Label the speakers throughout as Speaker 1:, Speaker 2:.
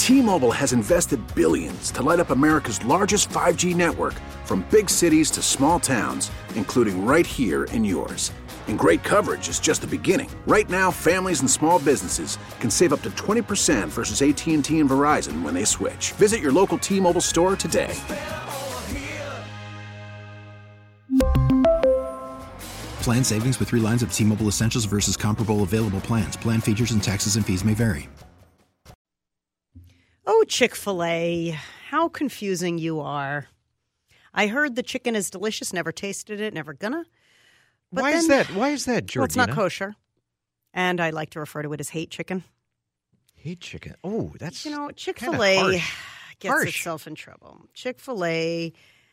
Speaker 1: T-Mobile has invested billions to light up America's largest 5G network, from big cities to small towns, including right here in yours. And great coverage is just the beginning. Right now, families and small businesses can save up to 20% versus AT&T and Verizon when they switch. Visit your local T-Mobile store today.
Speaker 2: Plan savings with 3 lines of T-Mobile Essentials versus comparable available plans. Plan features and taxes and fees may vary.
Speaker 3: Oh, Chick-fil-A, how confusing you are. I heard the chicken is delicious, never tasted it, never gonna. But
Speaker 4: Why is that, Georgina?
Speaker 3: Well, it's not kosher. And I like to refer to it as hate chicken.
Speaker 4: Hate chicken. Oh, that's
Speaker 3: Chick-fil-A gets
Speaker 4: harsh.
Speaker 3: itself in trouble. Chick-fil-A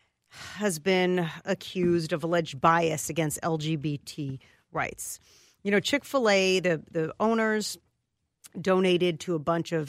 Speaker 3: has been accused of alleged bias against LGBT rights. Chick-fil-A, the owners donated to a bunch of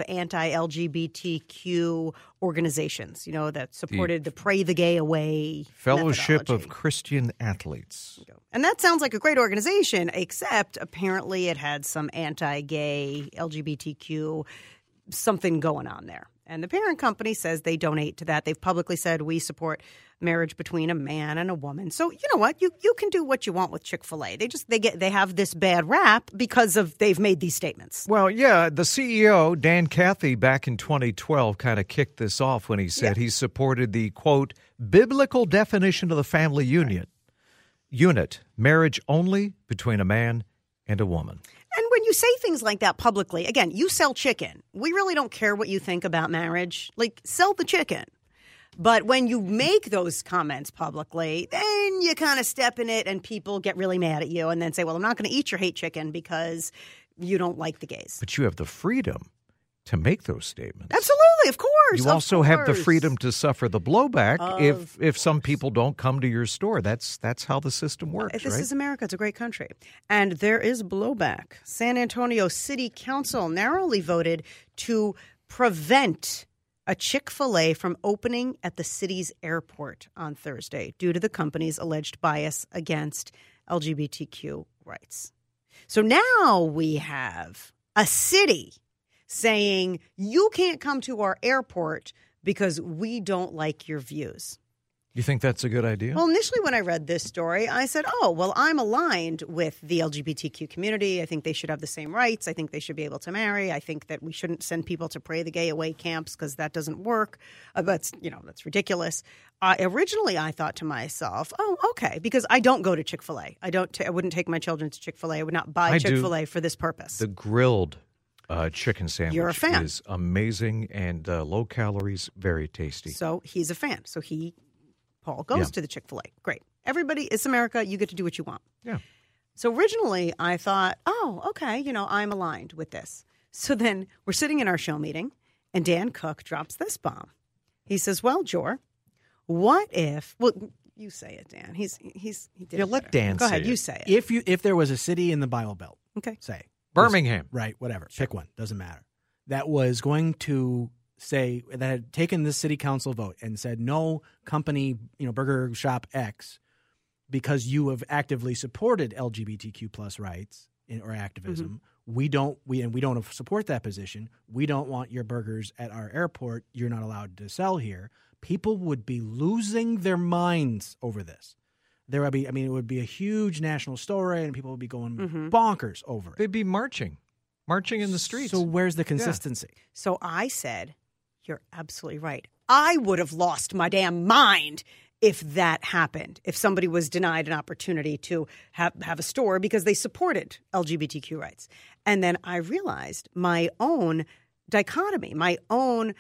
Speaker 3: anti-LGBTQ organizations, that supported the Pray the Gay Away
Speaker 4: Fellowship of
Speaker 3: methodology.
Speaker 4: Christian Athletes.
Speaker 3: And that sounds like a great organization, except apparently it had some anti-gay, LGBTQ, something going on there. And the parent company says they donate to that. They've publicly said we support marriage between a man and a woman. So you know what? You can do what you want with Chick-fil-A. They have this bad rap because they've made these statements.
Speaker 4: Well, yeah, the CEO, Dan Cathy, back in 2012 kind of kicked this off when he said he supported the, quote, biblical definition of the family unit, marriage only between a man and a woman.
Speaker 3: And when you say things like that publicly, again, you sell chicken. We really don't care what you think about marriage. Like, sell the chicken. But when you make those comments publicly, then you kind of step in it and people get really mad at you and then say, well, I'm not going to eat your hate chicken because you don't like the gays.
Speaker 4: But you have the freedom to make those statements.
Speaker 3: Absolutely, of course.
Speaker 4: You also have the freedom to suffer the blowback if some people don't come to your store. That's how the system works,
Speaker 3: This is America. It's a great country. And there is blowback. San Antonio City Council narrowly voted to prevent a Chick-fil-A from opening at the city's airport on Thursday due to the company's alleged bias against LGBTQ rights. So now we have a city saying you can't come to our airport because we don't like your views.
Speaker 4: You think that's a good idea?
Speaker 3: Well, initially when I read this story, I said, I'm aligned with the LGBTQ community. I think they should have the same rights. I think they should be able to marry. I think that we shouldn't send people to Pray the Gay Away camps because that doesn't work. That's ridiculous. Originally, I thought to myself, okay, because I don't go to Chick-fil-A. I wouldn't take my children to Chick-fil-A. I would not buy Chick-fil-A for this purpose.
Speaker 4: The grilled chicken sandwich
Speaker 3: You're a fan.
Speaker 4: is amazing and low calories, very tasty.
Speaker 3: So he's a fan. So Paul goes to the Chick-fil-A. Great. Everybody, it's America. You get to do what you want.
Speaker 4: Yeah.
Speaker 3: So originally I thought, okay, I'm aligned with this. So then we're sitting in our show meeting and Dan Cook drops this bomb. He says, well, Jor, what if, you say it, Dan. He did it
Speaker 4: let
Speaker 3: better.
Speaker 4: Dan
Speaker 3: Go
Speaker 4: say
Speaker 3: ahead.
Speaker 4: it.
Speaker 3: You say it.
Speaker 5: If there was a city in the Bible Belt,
Speaker 3: Okay.
Speaker 5: say
Speaker 4: Birmingham.
Speaker 5: right, whatever, pick one, doesn't matter, that was going to say that had taken this city council vote and said no company, burger shop X, because you have actively supported LGBTQ plus rights or activism. We don't support that position. We don't want your burgers at our airport. You're not allowed to sell here. People would be losing their minds over this. There would be, it would be a huge national story, and people would be going bonkers over it.
Speaker 4: They'd be marching in the streets.
Speaker 5: So where's the consistency?
Speaker 3: So I said, you're absolutely right. I would have lost my damn mind if that happened, if somebody was denied an opportunity to have a store because they supported LGBTQ rights. And then I realized my own dichotomy, my own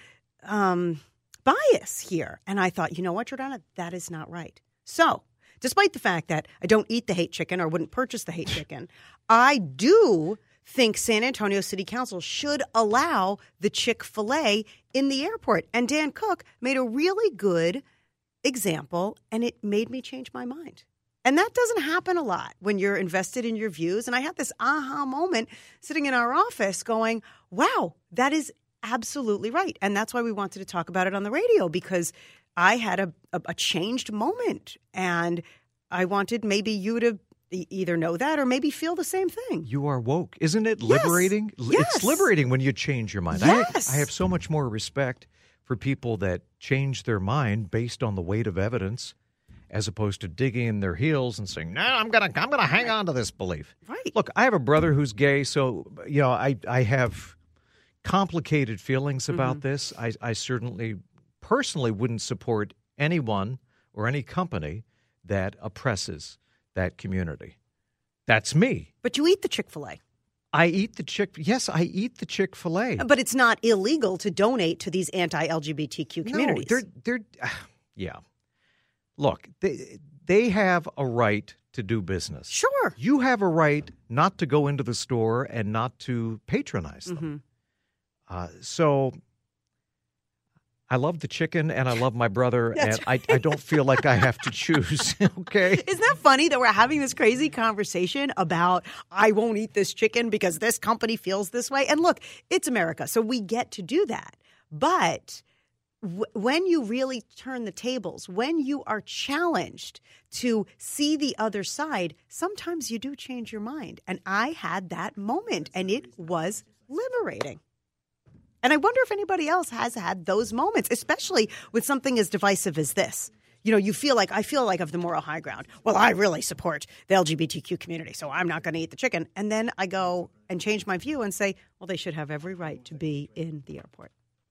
Speaker 3: bias here. And I thought, you know what, Jordana, that is not right. So despite the fact that I don't eat the hate chicken or wouldn't purchase the hate chicken, I do think San Antonio City Council should allow the Chick-fil-A in the airport. And Dan Cook made a really good example, and it made me change my mind. And that doesn't happen a lot when you're invested in your views. And I had this aha moment sitting in our office going, wow, that is absolutely right. And that's why we wanted to talk about it on the radio, because I had a changed moment. And I wanted maybe you to either know that or maybe feel the same thing.
Speaker 4: You are woke. Isn't it liberating?
Speaker 3: Yes.
Speaker 4: It's liberating when you change your mind.
Speaker 3: Yes.
Speaker 4: I have so much more respect for people that change their mind based on the weight of evidence as opposed to digging in their heels and saying, no, I'm gonna hang on to this belief.
Speaker 3: Right.
Speaker 4: Look, I have a brother who's gay, so I have complicated feelings about this. I certainly personally wouldn't support anyone or any company that oppresses that community. That's me.
Speaker 3: But you eat the Chick-fil-A.
Speaker 4: I eat the Chick-fil-A.
Speaker 3: But it's not illegal to donate to these anti-LGBTQ communities.
Speaker 4: No, they're yeah. Look, they have a right to do business.
Speaker 3: Sure.
Speaker 4: You have a right not to go into the store and not to patronize them. So I love the chicken and I love my brother, and I don't feel like I have to choose, okay?
Speaker 3: Isn't that funny that we're having this crazy conversation about I won't eat this chicken because this company feels this way? And look, it's America, so we get to do that. But when you really turn the tables, when you are challenged to see the other side, sometimes you do change your mind. And I had that moment, and it was liberating. And I wonder if anybody else has had those moments, especially with something as divisive as this. You know, I feel like I have the moral high ground. Well, I really support the LGBTQ community, so I'm not going to eat the chicken. And then I go and change my view and say, well, they should have every right to be in the airport.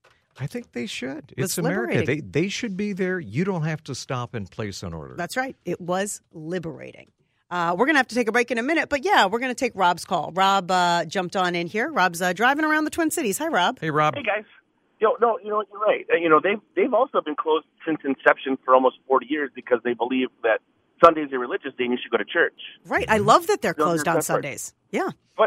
Speaker 4: I think they should.
Speaker 3: It's
Speaker 4: It's America.
Speaker 3: liberating.
Speaker 4: They should be there. You don't have to stop and place an order.
Speaker 3: That's right. It was liberating. We're going to have to take a break in a minute, but yeah, we're going to take Rob's call. Rob jumped on in here. Rob's driving around the Twin Cities. Hi, Rob.
Speaker 4: Hey, Rob.
Speaker 6: Hey, guys. You're right. They've also been closed since inception for almost 40 years because they believe that Sunday's a religious day and you should go to church.
Speaker 3: Right. I love that they're
Speaker 6: Those
Speaker 3: closed
Speaker 6: are
Speaker 3: on
Speaker 6: separate.
Speaker 3: Sundays. Yeah.
Speaker 6: But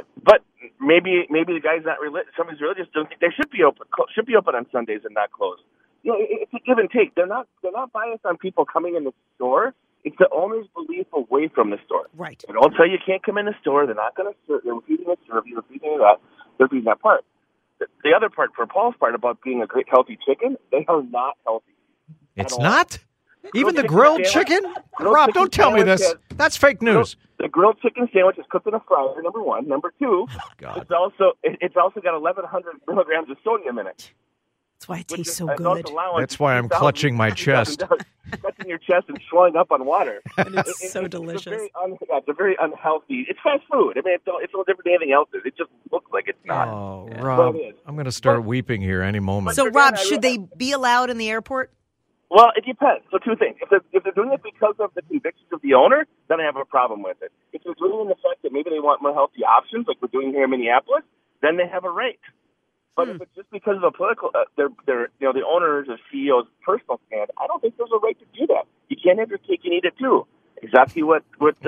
Speaker 6: maybe the guy's not somebody's religious doesn't think they should be open on Sundays and not closed. You know, it's a give and take. They're not biased on people coming in the store. It's the owner's belief away from the store.
Speaker 3: Right.
Speaker 6: They don't tell you can't come in the store. They're not going to serve. They're refusing to serve you. Refusing that. They're refusing that part. The other part, for Paul's part about being a great healthy chicken, they are not healthy.
Speaker 4: It's
Speaker 6: all.
Speaker 4: not? Even the
Speaker 6: Grilled
Speaker 4: grilled
Speaker 6: chicken
Speaker 4: chicken?
Speaker 6: Grilled
Speaker 4: Rob,
Speaker 6: chicken
Speaker 4: don't tell me
Speaker 6: sandwich
Speaker 4: this. That's fake news.
Speaker 6: The grilled chicken sandwich is cooked in a fryer, number one. Number two,
Speaker 4: God.
Speaker 6: it's also got 1,100 milligrams of sodium in it.
Speaker 3: That's why it
Speaker 6: which
Speaker 3: tastes
Speaker 6: is
Speaker 3: so
Speaker 6: an
Speaker 3: good.
Speaker 6: allowance
Speaker 4: That's why I'm
Speaker 6: 2,000
Speaker 4: clutching my chest.
Speaker 6: Clutching your chest and swelling up on water.
Speaker 3: And it's so delicious.
Speaker 6: It's a very unhealthy. It's fast food. I mean, it's no different than anything else. It just looks like it's not.
Speaker 4: Oh,
Speaker 6: Yeah.
Speaker 4: Rob,
Speaker 6: But it is.
Speaker 4: I'm going to start weeping here any moment.
Speaker 3: So,
Speaker 6: But
Speaker 3: Rob,
Speaker 6: again,
Speaker 3: should they be allowed in the airport?
Speaker 6: Well, it depends. So two things. If they're doing it because of the convictions of the owner, then I have a problem with it. If they're doing it in the fact that maybe they want more healthy options, like we're doing here in Minneapolis, then they have a right. But if it's just because of a political, the owners or CEO's personal stand, I don't think there's a right to do that. You can't have your cake and eat it too. Exactly what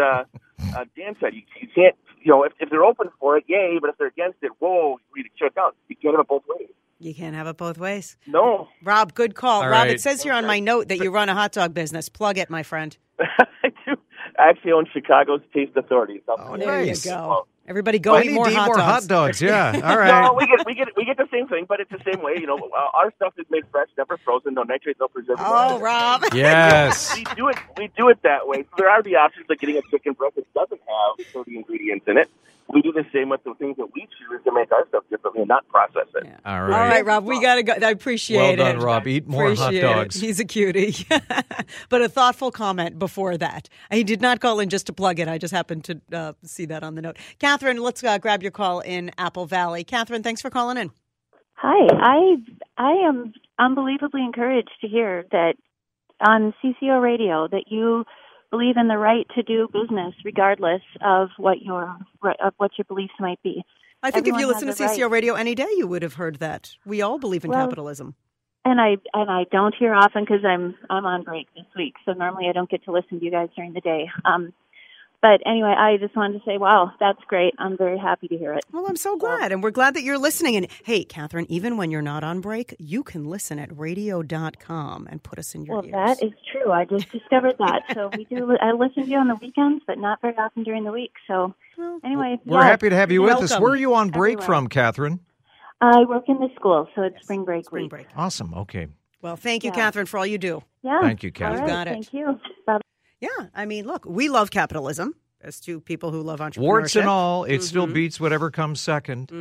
Speaker 6: Dan said. You can't. If they're open for it, yay. But if they're against it, whoa, you need to check out. You can't have it both ways.
Speaker 3: You can't have it both ways.
Speaker 6: No.
Speaker 3: Rob, good call.
Speaker 4: All
Speaker 3: Rob,
Speaker 4: right.
Speaker 3: it says here on my note that you run a hot dog business. Plug it, my friend.
Speaker 6: I do. I actually own Chicago's Taste Authority.
Speaker 4: Oh,
Speaker 3: There
Speaker 4: nice.
Speaker 3: you go. Everybody go
Speaker 4: I
Speaker 3: eat
Speaker 4: need
Speaker 3: more
Speaker 4: to eat
Speaker 3: hot
Speaker 4: more
Speaker 3: dogs.
Speaker 4: hot dogs. Yeah. All right.
Speaker 6: No, we get the same thing, but it's the same way. Our stuff is made fresh, never frozen, no nitrates, no preservatives.
Speaker 3: Oh, Rob.
Speaker 4: Yes.
Speaker 6: We do it that way. So there are the options like getting a chicken breast that doesn't have 30 ingredients in it. We do the same with the things that we choose to make our stuff differently and not process it.
Speaker 3: Yeah.
Speaker 4: All
Speaker 3: All
Speaker 4: right.
Speaker 3: right, Rob, we got to go. I appreciate
Speaker 4: Well
Speaker 3: it.
Speaker 4: done, Rob. Eat more
Speaker 3: Appreciate
Speaker 4: hot
Speaker 3: it.
Speaker 4: dogs.
Speaker 3: He's a cutie. But a thoughtful comment before that. He did not call in just to plug it. I just happened to see that on the note. Catherine, let's grab your call in Apple Valley. Catherine, thanks for calling in.
Speaker 7: Hi, I am unbelievably encouraged to hear that on CCO Radio that you believe in the right to do business regardless of what your beliefs might be.
Speaker 3: I think if you
Speaker 7: Everyone
Speaker 3: listen to
Speaker 7: has a
Speaker 3: CCO
Speaker 7: right.
Speaker 3: Radio any day, you would have heard that. We all believe in
Speaker 7: Well,
Speaker 3: capitalism.
Speaker 7: And I don't hear often because I'm on break this week, so normally I don't get to listen to you guys during the day. But anyway, I just wanted to say, wow, that's great. I'm very happy to hear it.
Speaker 3: Well, I'm so glad. And we're glad that you're listening. And hey, Catherine, even when you're not on break, you can listen at radio.com and put us in your
Speaker 7: Well,
Speaker 3: ears.
Speaker 7: that is true. I just discovered that. So I listen to you on the weekends, but not very often during the week. So anyway,
Speaker 4: We're happy to have you with us.
Speaker 3: Welcome.
Speaker 4: Where are you on break
Speaker 7: Everywhere.
Speaker 4: from, Catherine?
Speaker 7: I work in the school, so it's spring break
Speaker 3: Spring
Speaker 7: week.
Speaker 3: break.
Speaker 4: Awesome. Okay.
Speaker 3: Well, thank you,
Speaker 7: Yeah.
Speaker 3: Catherine, for all you do.
Speaker 7: Yeah.
Speaker 4: Thank you,
Speaker 7: All
Speaker 4: Catherine.
Speaker 7: right,
Speaker 3: Got it.
Speaker 7: Thank you. Bye.
Speaker 3: Yeah, I mean, look, we love capitalism. as two people who love entrepreneurship.
Speaker 4: Warts and all, it still beats whatever comes second.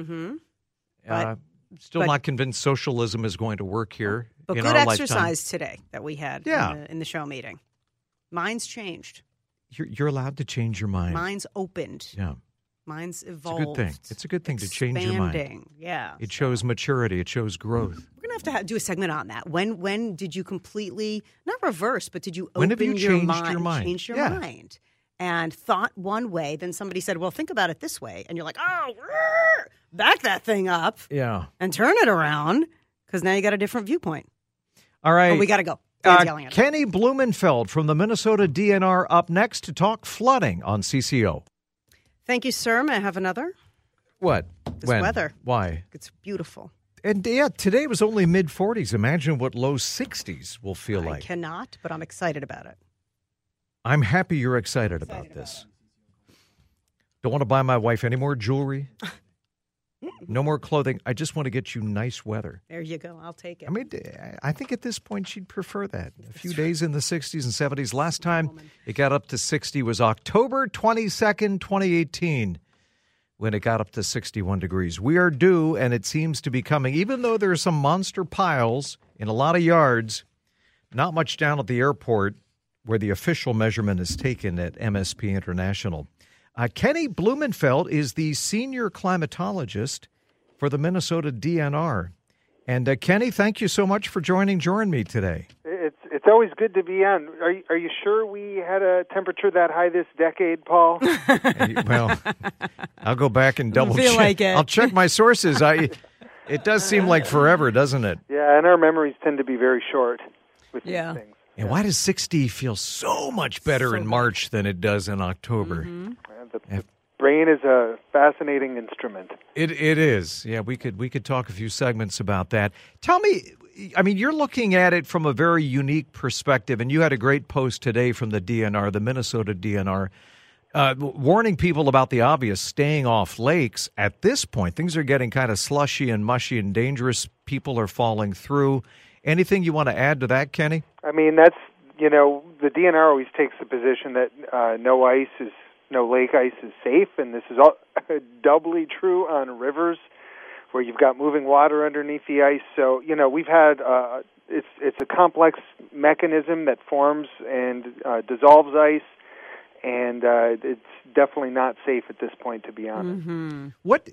Speaker 4: Still not convinced socialism is going to work here.
Speaker 3: But
Speaker 4: in
Speaker 3: good
Speaker 4: our
Speaker 3: exercise
Speaker 4: lifetime.
Speaker 3: today that we had in the show meeting. Mine's changed.
Speaker 4: You're allowed to change your mind.
Speaker 3: Mine's opened.
Speaker 4: Yeah.
Speaker 3: Mine's evolved.
Speaker 4: It's a good thing. It's a good thing to change your mind.
Speaker 3: Expanding. Yeah.
Speaker 4: It shows maturity. It shows growth.
Speaker 3: We're going to have to do a segment on that. When did you completely, not reverse, but did you
Speaker 4: When
Speaker 3: open
Speaker 4: have you
Speaker 3: your
Speaker 4: changed
Speaker 3: mind?
Speaker 4: your mind?
Speaker 3: Change your
Speaker 4: Yeah.
Speaker 3: mind. And thought one way, then somebody said, well, think about it this way. And you're like, back that thing up
Speaker 4: Yeah.
Speaker 3: and turn it around because now you got a different viewpoint.
Speaker 4: All right.
Speaker 3: Oh, we got to go. Dan's yelling at us.
Speaker 4: Kenny Blumenfeld from the Minnesota DNR up next to talk flooding on CCO.
Speaker 3: Thank you, sir. May I have another?
Speaker 4: What?
Speaker 3: This
Speaker 4: When?
Speaker 3: weather.
Speaker 4: Why?
Speaker 3: It's beautiful.
Speaker 4: And yeah, today was only mid-40s. Imagine what low 60s will feel
Speaker 3: I
Speaker 4: like.
Speaker 3: cannot, but I'm excited about it.
Speaker 4: I'm happy you're excited about this. Don't want to buy my wife any more jewelry. No more clothing. I just want to get you nice weather.
Speaker 3: There you go. I'll take it.
Speaker 4: I mean, I think at this point she'd prefer that. A few days in the 60s and 70s. Last time it got up to 60 was October 22nd, 2018, when it got up to 61 degrees. We are due, and it seems to be coming. Even though there are some monster piles in a lot of yards, not much down at the airport where the official measurement is taken at MSP International. Kenny Blumenfeld is the senior climatologist for the Minnesota DNR. And Kenny, thank you so much for joining me today.
Speaker 8: It's always good to be on. Are you sure we had a temperature that high this decade, Paul?
Speaker 4: Well, I'll go back and double
Speaker 3: feel
Speaker 4: check.
Speaker 3: like it.
Speaker 4: I'll check my sources. It does seem like forever, doesn't it?
Speaker 8: Yeah, and our memories tend to be very short with these things.
Speaker 4: And why does 60 feel so much better in March than it does in October?
Speaker 8: The brain is a fascinating instrument.
Speaker 4: It is. Yeah, we could talk a few segments about that. Tell me, I mean, you're looking at it from a very unique perspective, and you had a great post today from the DNR, the Minnesota DNR, warning people about the obvious, staying off lakes. At this point, things are getting kind of slushy and mushy and dangerous. People are falling through. Anything you want to add to that, Kenny?
Speaker 8: I mean, that's, the DNR always takes the position that no lake ice is safe, and this is all doubly true on rivers where you've got moving water underneath the ice. So, we've had, it's a complex mechanism that forms and dissolves ice, and it's definitely not safe at this point, to be honest.
Speaker 4: What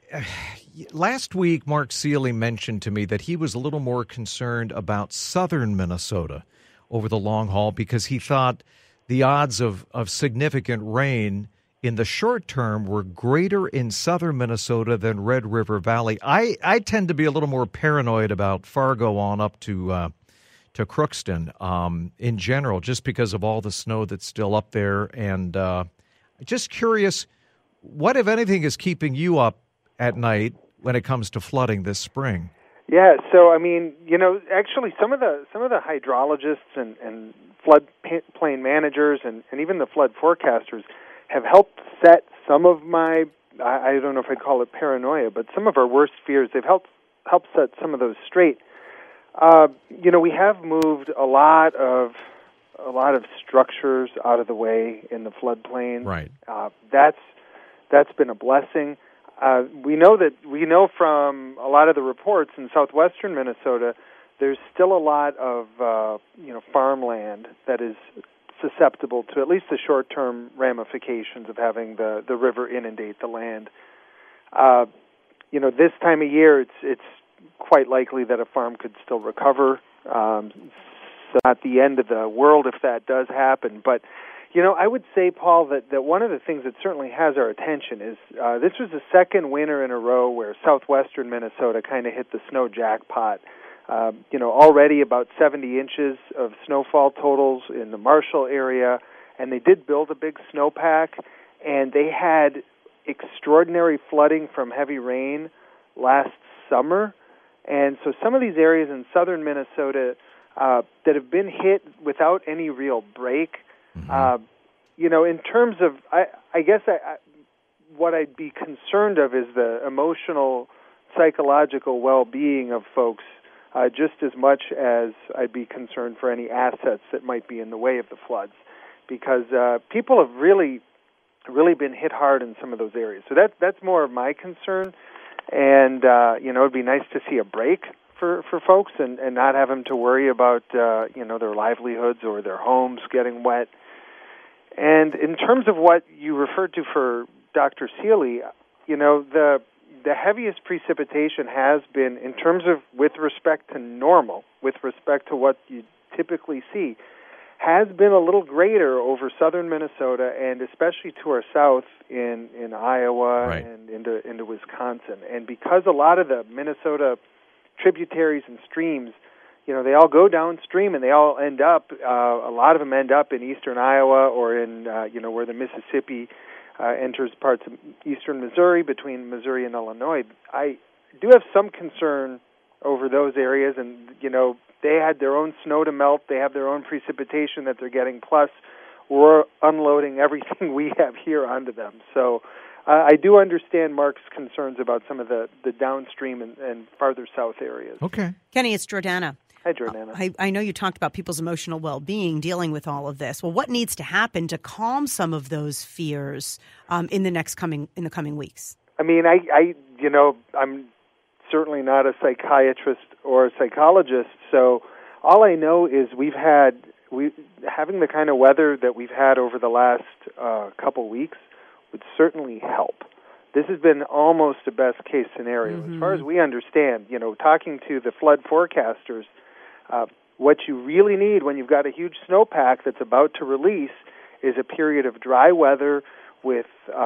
Speaker 4: last week, Mark Seeley mentioned to me that he was a little more concerned about southern Minnesota over the long haul because he thought the odds of significant rain in the short term were greater in southern Minnesota than Red River Valley. I tend to be a little more paranoid about Fargo on up to Crookston in general, just because of all the snow that's still up there. And just curious, what, if anything, is keeping you up at night when it comes to flooding this spring?
Speaker 8: Yeah, so I mean, actually, some of the hydrologists and floodplain managers and even the flood forecasters have helped set some of my, I don't know if I'd call it paranoia, but some of our worst fears. They've helped set some of those straight. We have moved a lot of structures out of the way in the floodplain.
Speaker 4: Right.
Speaker 8: That's been a blessing. We know from a lot of the reports in southwestern Minnesota, there's still a lot of farmland that is susceptible to at least the short-term ramifications of having the river inundate the land. This time of year, it's quite likely that a farm could still recover. So not the end of the world if that does happen, but I would say, Paul, that one of the things that certainly has our attention is this was the second winter in a row where southwestern Minnesota kind of hit the snow jackpot. Already about 70 inches of snowfall totals in the Marshall area, and they did build a big snowpack, and they had extraordinary flooding from heavy rain last summer. And so some of these areas in southern Minnesota that have been hit without any real break, in terms of, I guess what I'd be concerned of is the emotional, psychological well-being of folks, just as much as I'd be concerned for any assets that might be in the way of the floods. Because people have really really been hit hard in some of those areas. So that's more of my concern. And, it'd be nice to see a break for folks and not have them to worry about, their livelihoods or their homes getting wet. And in terms of what you referred to for Dr. Seeley, the heaviest precipitation has been, in terms of with respect to normal, with respect to what you typically see, has been a little greater over southern Minnesota and especially to our south in Iowa
Speaker 4: right.
Speaker 8: and into Wisconsin. And because a lot of the Minnesota tributaries and streams, they all go downstream and they all end up, a lot of them end up in eastern Iowa or in, where the Mississippi enters parts of eastern Missouri, between Missouri and Illinois. I do have some concern over those areas, and, they had their own snow to melt, they have their own precipitation that they're getting, plus we're unloading everything we have here onto them. So I do understand Mark's concerns about some of the downstream and farther south areas.
Speaker 4: Okay.
Speaker 3: Kenny, it's Jordana.
Speaker 8: Hi, Jordana.
Speaker 3: I know you talked about people's emotional well-being dealing with all of this. Well, what needs to happen to calm some of those fears in the coming weeks?
Speaker 8: I mean, I'm certainly not a psychiatrist or a psychologist, so all I know is having the kind of weather that we've had over the last couple weeks would certainly help. This has been almost a best-case scenario. Mm-hmm. As far as we understand, talking to the flood forecasters, what you really need when you've got a huge snowpack that's about to release is a period of dry weather with,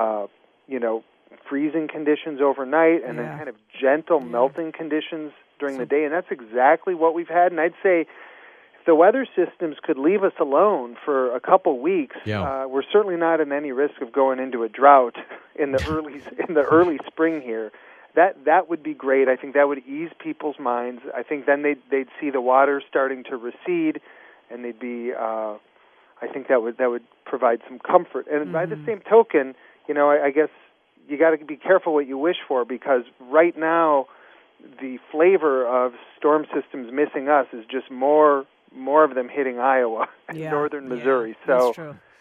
Speaker 8: freezing conditions overnight and then kind of gentle melting conditions during the day. And that's exactly what we've had. And I'd say if the weather systems could leave us alone for a couple weeks, we're certainly not in any risk of going into a drought in the early spring here. That would be great. I think that would ease people's minds. I think then they'd see the water starting to recede, and they'd be. I think that would provide some comfort. And by the same token, I guess you got to be careful what you wish for, because right now the flavor of storm systems missing us is just more of them hitting Iowa and northern Missouri. So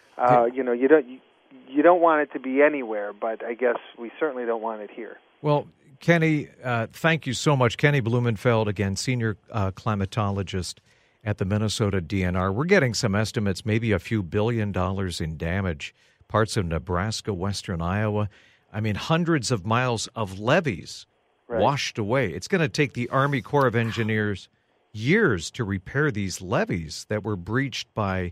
Speaker 8: you don't want it to be anywhere, but I guess we certainly don't want it here.
Speaker 4: Well, Kenny, thank you so much. Kenny Blumenfeld, again, senior climatologist at the Minnesota DNR. We're getting some estimates, maybe a few $1 billion in damage, parts of Nebraska, western Iowa. I mean, hundreds of miles of levees washed away. It's going to take the Army Corps of Engineers years to repair these levees that were breached by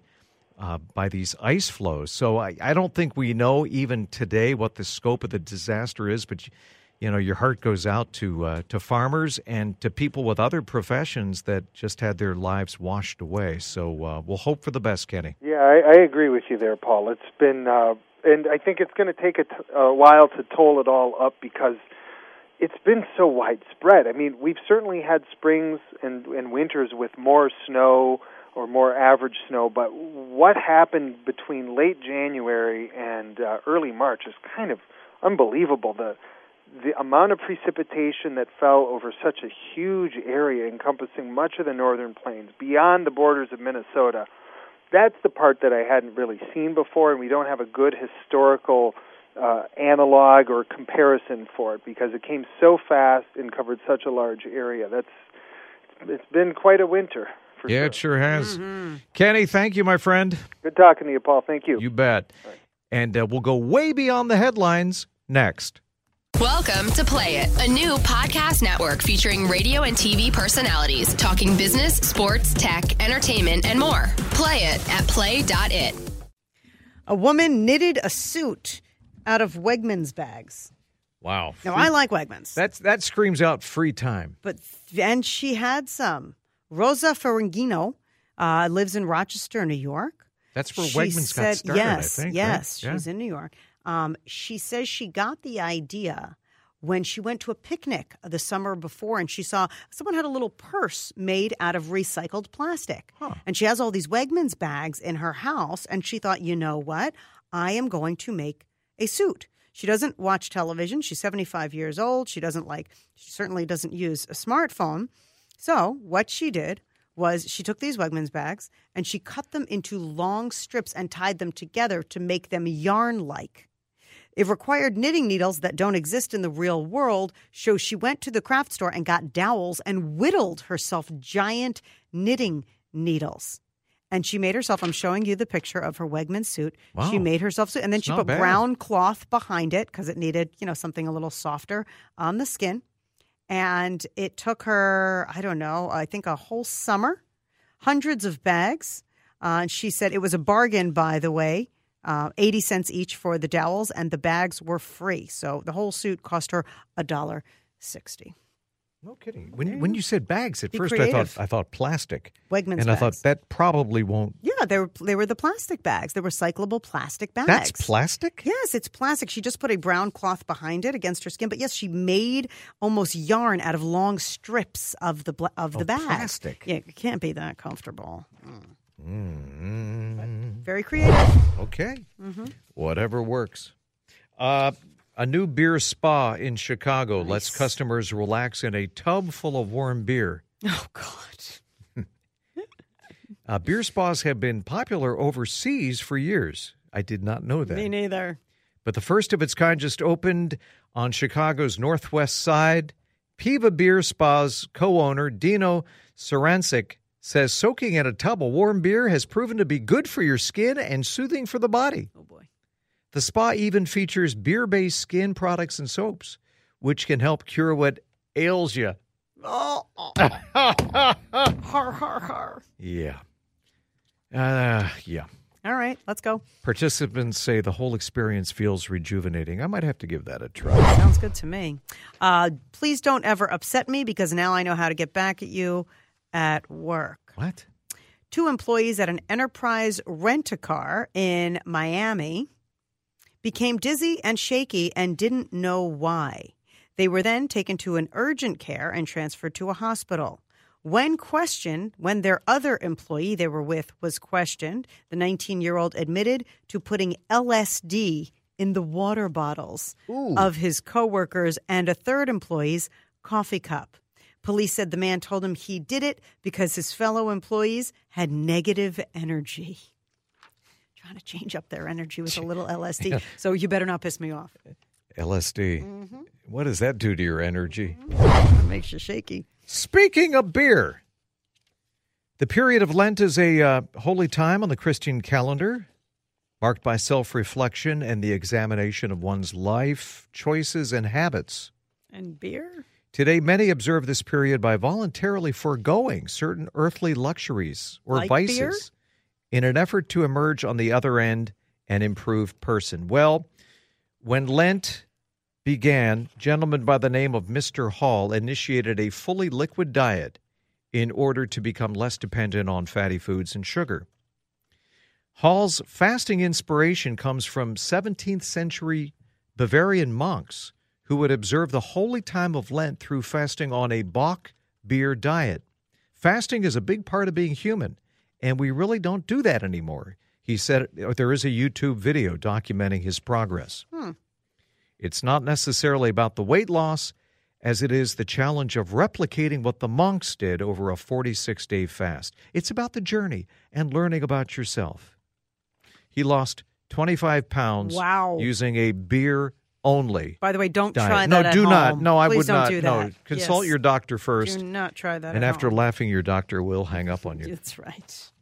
Speaker 4: these ice flows. So I don't think we know even today what the scope of the disaster is, but your heart goes out to farmers and to people with other professions that just had their lives washed away. So we'll hope for the best, Kenny.
Speaker 8: Yeah, I agree with you there, Paul. It's been, and I think it's going to take a while to toll it all up because it's been so widespread. I mean, we've certainly had springs and winters with more snow or more average snow, but what happened between late January and early March is kind of unbelievable. The amount of precipitation that fell over such a huge area encompassing much of the northern plains, beyond the borders of Minnesota, that's the part that I hadn't really seen before, and we don't have a good historical analog or comparison for it because it came so fast and covered such a large area. It's been quite a winter.
Speaker 4: Yeah, it sure has. Mm-hmm. Kenny, thank you, my friend.
Speaker 8: Good talking to you, Paul. Thank you.
Speaker 4: You bet. Right. And we'll go way beyond the headlines next.
Speaker 9: Welcome to Play It, a new podcast network featuring radio and TV personalities talking business, sports, tech, entertainment, and more. Play it at play.it.
Speaker 3: A woman knitted a suit out of Wegmans bags.
Speaker 4: Wow.
Speaker 3: Now, I like Wegmans.
Speaker 4: That screams out free time.
Speaker 3: And she had some. Rosa Ferragino lives in Rochester, New York.
Speaker 4: That's where Wegmans got started, I think.
Speaker 3: Yes,
Speaker 4: right?
Speaker 3: She's in New York. She says she got the idea when she went to a picnic the summer before and she saw someone had a little purse made out of recycled plastic. Huh. And she has all these Wegmans bags in her house, and she thought, you know what? I am going to make a suit. She doesn't watch television. She's 75 years old. She certainly doesn't use a smartphone. So what she did was she took these Wegmans bags and she cut them into long strips and tied them together to make them yarn-like. It required knitting needles that don't exist in the real world, so she went to the craft store and got dowels and whittled herself giant knitting needles. And she made herself, I'm showing you the picture of her Wegman suit.
Speaker 4: Wow.
Speaker 3: She made herself suit, and then she put brown cloth behind it because it needed, something a little softer on the skin. And it took her, I think a whole summer, hundreds of bags. And she said it was a bargain, by the way, 80 cents each for the dowels, and the bags were free. So the whole suit cost her $1.60.
Speaker 4: No kidding. When you said bags, at first
Speaker 3: creative.
Speaker 4: I thought plastic.
Speaker 3: Wegmans
Speaker 4: and
Speaker 3: bags.
Speaker 4: I thought that probably won't.
Speaker 3: Yeah, they were the plastic bags. The recyclable plastic bags.
Speaker 4: That's plastic?
Speaker 3: Yes, it's plastic. She just put a brown cloth behind it against her skin. But yes, she made almost yarn out of long strips of the bag.
Speaker 4: Plastic.
Speaker 3: Yeah, it can't be that comfortable. Very creative.
Speaker 4: Okay. Whatever works. A new beer spa in Chicago lets customers relax in a tub full of warm beer.
Speaker 3: Oh, God.
Speaker 4: Beer spas have been popular overseas for years. I did not know that.
Speaker 3: Me neither.
Speaker 4: But the first of its kind just opened on Chicago's northwest side. Piva Beer Spa's co-owner, Dino Sarancic, says soaking in a tub of warm beer has proven to be good for your skin and soothing for the body.
Speaker 3: Oh, boy.
Speaker 4: The spa even features beer-based skin products and soaps, which can help cure what ails you.
Speaker 3: Oh. Har, har, har.
Speaker 4: Yeah. Yeah.
Speaker 3: All right, let's go.
Speaker 4: Participants say the whole experience feels rejuvenating. I might have to give that a try.
Speaker 3: Sounds good to me. Please don't ever upset me because now I know how to get back at you at work.
Speaker 4: What?
Speaker 3: 2 employees at an Enterprise rent-a-car in Miami became dizzy and shaky and didn't know why. They were then taken to an urgent care and transferred to a hospital. When questioned, when their other employee they were with was questioned, the 19-year-old admitted to putting LSD in the water bottles of his coworkers and a third employee's coffee cup. Police said the man told him he did it because his fellow employees had negative energy. Trying to change up their energy with a little LSD. So you better not piss me off.
Speaker 4: LSD. What does that do to your energy?
Speaker 3: It makes you shaky.
Speaker 4: Speaking of beer, the period of Lent is a holy time on the Christian calendar, marked by self-reflection and the examination of one's life, choices, and habits.
Speaker 3: And beer?
Speaker 4: Today, many observe this period by voluntarily foregoing certain earthly luxuries or
Speaker 3: like
Speaker 4: vices
Speaker 3: beer?
Speaker 4: In an effort to emerge on the other end an improved person. Well, when Lent began, a gentleman by the name of Mr. Hall initiated a fully liquid diet in order to become less dependent on fatty foods and sugar. Hall's fasting inspiration comes from 17th century Bavarian monks who would observe the holy time of Lent through fasting on a Bock beer diet. Fasting is a big part of being human, and we really don't do that anymore. He said there is a YouTube video documenting his progress. It's not necessarily about the weight loss, as it is the challenge of replicating what the monks did over a 46-day fast. It's about the journey and learning about yourself. He lost 25 pounds using a beer only.
Speaker 3: By the way, don't
Speaker 4: diet.
Speaker 3: try that at home.
Speaker 4: No, do not. No, I
Speaker 3: Please
Speaker 4: would
Speaker 3: don't
Speaker 4: not.
Speaker 3: Do
Speaker 4: no,
Speaker 3: that.
Speaker 4: consult your doctor first.
Speaker 3: Do not try that
Speaker 4: And
Speaker 3: at
Speaker 4: after
Speaker 3: home.
Speaker 4: laughing, your doctor will hang up on you.
Speaker 3: That's right.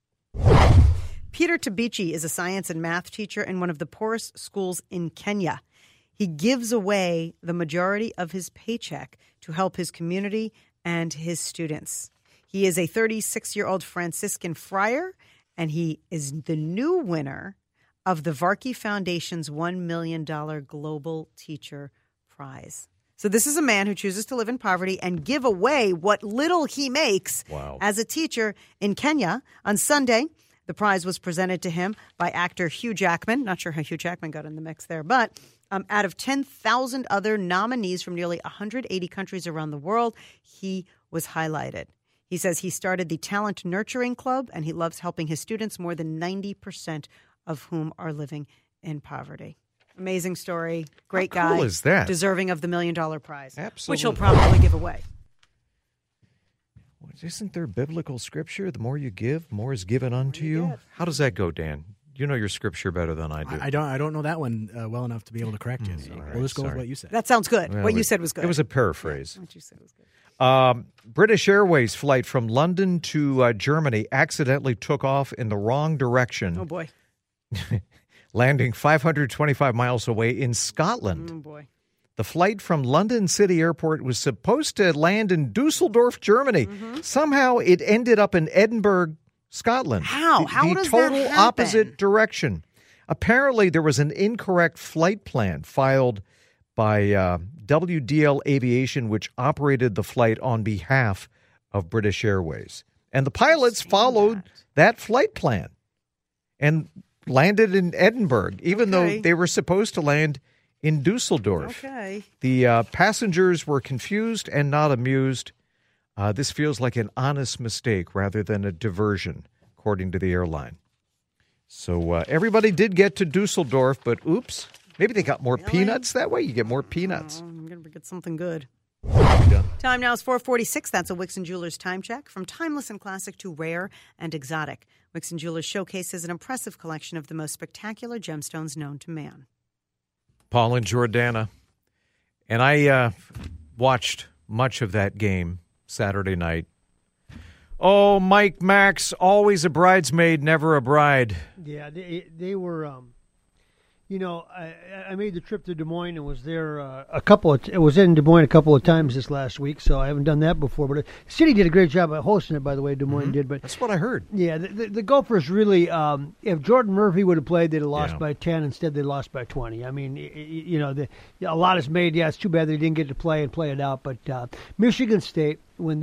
Speaker 3: Peter Tabichi is a science and math teacher in one of the poorest schools in Kenya. He gives away the majority of his paycheck to help his community and his students. He is a 36-year-old Franciscan friar, and he is the new winner of the Varkey Foundation's $1 million Global Teacher Prize. So this is a man who chooses to live in poverty and give away what little he makes as a teacher in Kenya. On Sunday, the prize was presented to him by actor Hugh Jackman. Not sure how Hugh Jackman got in the mix there, but out of 10,000 other nominees from nearly 180 countries around the world, he was highlighted. He says he started the Talent Nurturing Club, and he loves helping his students, more than 90% of whom are living in poverty. Amazing story. Great guy.
Speaker 4: How cool is that?
Speaker 3: Deserving of the $1 million prize.
Speaker 4: Absolutely.
Speaker 3: Which he'll probably give away.
Speaker 4: Isn't there biblical scripture? The more you give, more is given unto you. How does that go, Dan? You know your scripture better than I do.
Speaker 5: I don't know that one well enough to be able to correct you. So we'll just go with what you said.
Speaker 3: That sounds good.
Speaker 4: Well,
Speaker 3: what you said was good.
Speaker 4: It was a paraphrase.
Speaker 3: What you said was good.
Speaker 4: British Airways flight from London to Germany accidentally took off in the wrong direction.
Speaker 3: Oh, boy.
Speaker 4: Landing 525 miles away in Scotland.
Speaker 3: Oh, boy.
Speaker 4: The flight from London City Airport was supposed to land in Dusseldorf, Germany. Somehow it ended up in Edinburgh, Scotland.
Speaker 3: How? How
Speaker 4: the
Speaker 3: does that
Speaker 4: total
Speaker 3: happen?
Speaker 4: opposite direction. Apparently, there was an incorrect flight plan filed by WDL Aviation, which operated the flight on behalf of British Airways. And the pilots followed that flight plan and landed in Edinburgh, even though they were supposed to land in Dusseldorf.
Speaker 3: Okay.
Speaker 4: The passengers were confused and not amused. This feels like an honest mistake rather than a diversion, according to the airline. So everybody did get to Dusseldorf, but oops, maybe they got more peanuts that way. You get more peanuts.
Speaker 3: I'm going to get something good. Time now is 4:46. That's a Wixon Jewelers time check. From timeless and classic to rare and exotic, Wixon Jewelers showcases an impressive collection of the most spectacular gemstones known to man.
Speaker 4: Paul and Jordana. And I watched much of that game Saturday night. Oh, Mike Max, always a bridesmaid, never a bride.
Speaker 10: Yeah, they were. I made the trip to Des Moines and was there I was in Des Moines a couple of times this last week, so I haven't done that before. But the city did a great job at hosting it, by the way. Des Moines did, but
Speaker 4: that's what I heard.
Speaker 10: Yeah, the Gophers really. If Jordan Murphy would have played, they'd have lost by 10. Instead, they lost by 20. I mean, a lot is made. Yeah, it's too bad they didn't get to play it out. But Michigan State, when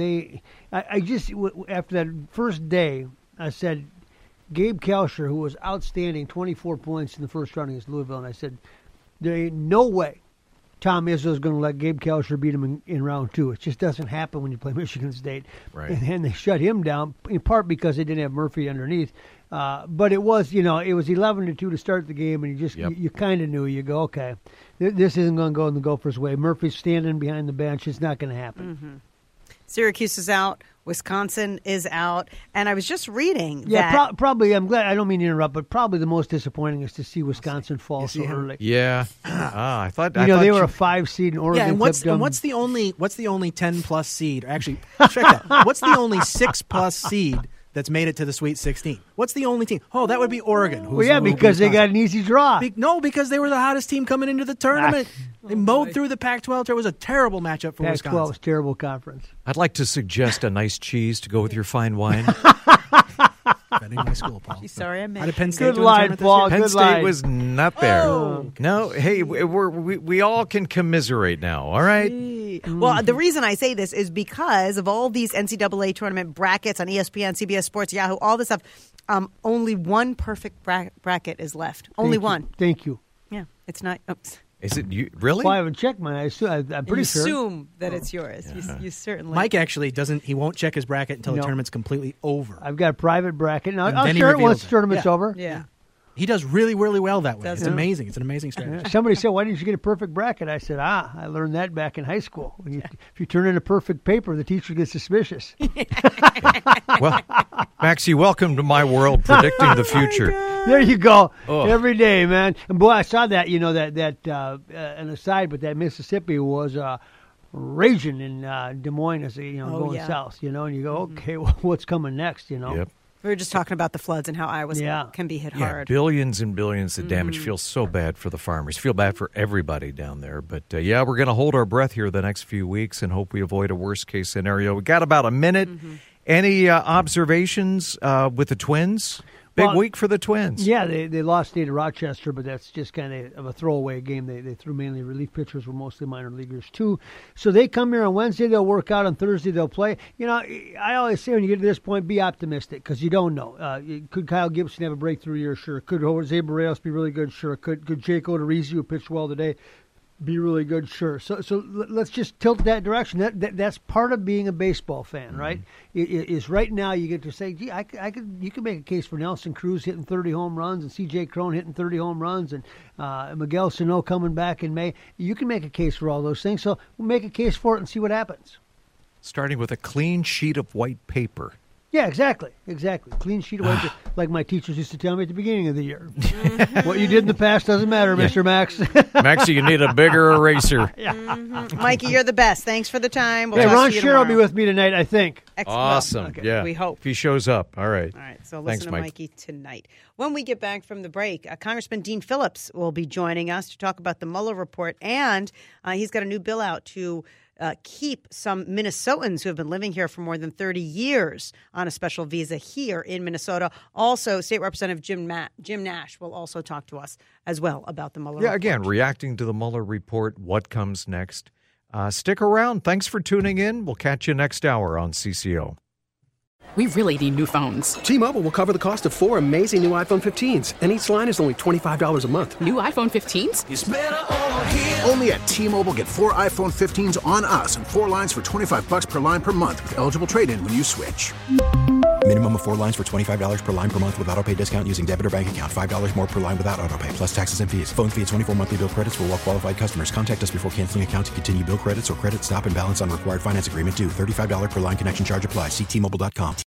Speaker 10: after that first day, I said, Gabe Kalsher, who was outstanding, 24 points in the first round against Louisville, and I said, there ain't no way Tom Izzo's going to let Gabe Kalsher beat him in round 2. It just doesn't happen when you play Michigan State.
Speaker 4: Right.
Speaker 10: And then they shut him down, in part because they didn't have Murphy underneath. But it was 11-2 to start the game, and you kind of knew. You go, okay, this isn't going to go in the Gophers' way. Murphy's standing behind the bench. It's not going to happen.
Speaker 3: Mm-hmm. Syracuse is out. Wisconsin is out. And I was just reading
Speaker 10: that. Probably, I'm glad, I don't mean to interrupt, but probably the most disappointing is to see Wisconsin fall so early.
Speaker 4: Yeah. I thought
Speaker 10: they were a 5 seed in Oregon.
Speaker 5: Yeah, and what's the only 10+ seed? Actually, check that. What's the only 6+ seed that's made it to the Sweet 16? What's the only team? Oh, that would be Oregon.
Speaker 10: Because they got an easy draw.
Speaker 5: Because they were the hottest team coming into the tournament. They mowed through the Pac-12. It was a terrible matchup for Wisconsin.
Speaker 10: Pac-12 was a terrible conference.
Speaker 4: I'd like to suggest a nice cheese to go with your fine wine.
Speaker 5: Betting my school, Paul.
Speaker 3: Sorry, I missed.
Speaker 5: How did Penn State
Speaker 10: Good line, Paul.
Speaker 4: Penn
Speaker 10: Good
Speaker 4: State
Speaker 10: line.
Speaker 4: was not there.
Speaker 3: Oh.
Speaker 4: No, hey, we all can commiserate now, all right?
Speaker 3: Well, the reason I say this is because of all these NCAA tournament brackets on ESPN, CBS Sports, Yahoo, all this stuff. Only one perfect bracket is left. Only one.
Speaker 10: Thank you.
Speaker 3: Yeah, it's not. Oops.
Speaker 4: Is it you? Really?
Speaker 10: Well, I haven't checked mine. I'm pretty sure.
Speaker 3: You assume that it's yours. Yeah. You certainly.
Speaker 5: Mike actually doesn't. He won't check his bracket until the tournament's completely over.
Speaker 10: I've got a private bracket. Now, I'll share it once the tournament's over.
Speaker 3: Yeah.
Speaker 5: He does really, really well that way.
Speaker 3: It's
Speaker 5: amazing. It's an amazing strategy.
Speaker 10: Somebody said, why didn't you get a perfect bracket? I said, I learned that back in high school. If you turn in a perfect paper, the teacher gets suspicious.
Speaker 4: Well, Maxie, welcome to my world, predicting the future.
Speaker 10: There you go. Oh. Every day, man. And boy, I saw that, an aside, but that Mississippi was raging in Des Moines as going south, and you go, okay, well, what's coming next,
Speaker 4: Yep.
Speaker 3: We were just talking about the floods and how Iowa can be hit hard.
Speaker 4: Billions and billions of damage. Feels so bad for the farmers. Feel bad for everybody down there. But, we're going to hold our breath here the next few weeks and hope we avoid a worst-case scenario. We got about a minute. Any observations with the Twins? Big week for the Twins.
Speaker 10: Yeah, they lost State of Rochester, but that's just kind of a throwaway game. They threw mainly relief pitchers, were mostly minor leaguers too. So they come here on Wednesday, they'll work out. On Thursday, they'll play. I always say when you get to this point, be optimistic because you don't know. Could Kyle Gibson have a breakthrough year? Sure. Could Jose Barrios be really good? Sure. Could Jake Odorizzi, who pitched well today, be really good? Sure. So let's just tilt that direction. That's part of being a baseball fan, right? Is right now you get to say, gee, you could make a case for Nelson Cruz hitting 30 home runs and C.J. Cron hitting 30 home runs and Miguel Sano coming back in May. You can make a case for all those things. So we'll make a case for it and see what happens.
Speaker 4: Starting with a clean sheet of white paper.
Speaker 10: Yeah, exactly. Clean sheet of white, like my teachers used to tell me at the beginning of the year. What you did in the past doesn't matter, Mr. Max.
Speaker 4: Maxie, you need a bigger eraser.
Speaker 10: Yeah.
Speaker 3: Mm-hmm. Mikey, you're the best. Thanks for the time. We'll
Speaker 10: Hey,
Speaker 3: talk
Speaker 10: Ron
Speaker 3: to you
Speaker 10: Scher will
Speaker 3: tomorrow.
Speaker 10: be with me tonight, I think.
Speaker 3: Excellent.
Speaker 4: Awesome.
Speaker 3: Okay,
Speaker 4: Yeah.
Speaker 3: we hope.
Speaker 4: If he shows up. All right.
Speaker 3: All right, so
Speaker 4: Thanks,
Speaker 3: listen to
Speaker 4: Mike.
Speaker 3: Mikey tonight. When we get back from the break, Congressman Dean Phillips will be joining us to talk about the Mueller report, and he's got a new bill out to keep some Minnesotans who have been living here for more than 30 years on a special visa here in Minnesota. Also, State Representative Jim Nash will also talk to us as well about the Mueller report.
Speaker 4: Yeah, again, reacting to the Mueller report, what comes next. Stick around. Thanks for tuning in. We'll catch you next hour on CCO.
Speaker 11: We really need new phones.
Speaker 12: T-Mobile will cover the cost of 4 amazing new iPhone 15s, and each line is only $25 a month.
Speaker 11: New iPhone 15s?
Speaker 1: It's better over here. Only at T-Mobile, get 4 iPhone 15s on us and 4 lines for $25 per line per month with eligible trade-in when you switch.
Speaker 2: Minimum of 4 lines for $25 per line per month with autopay discount using debit or bank account. $5 more per line without autopay, plus taxes and fees. Phone fee at 24 monthly bill credits for well-qualified customers. Contact us before canceling account to continue bill credits or credit stop and balance on required finance agreement due. $35 per line connection charge applies. See T-Mobile.com.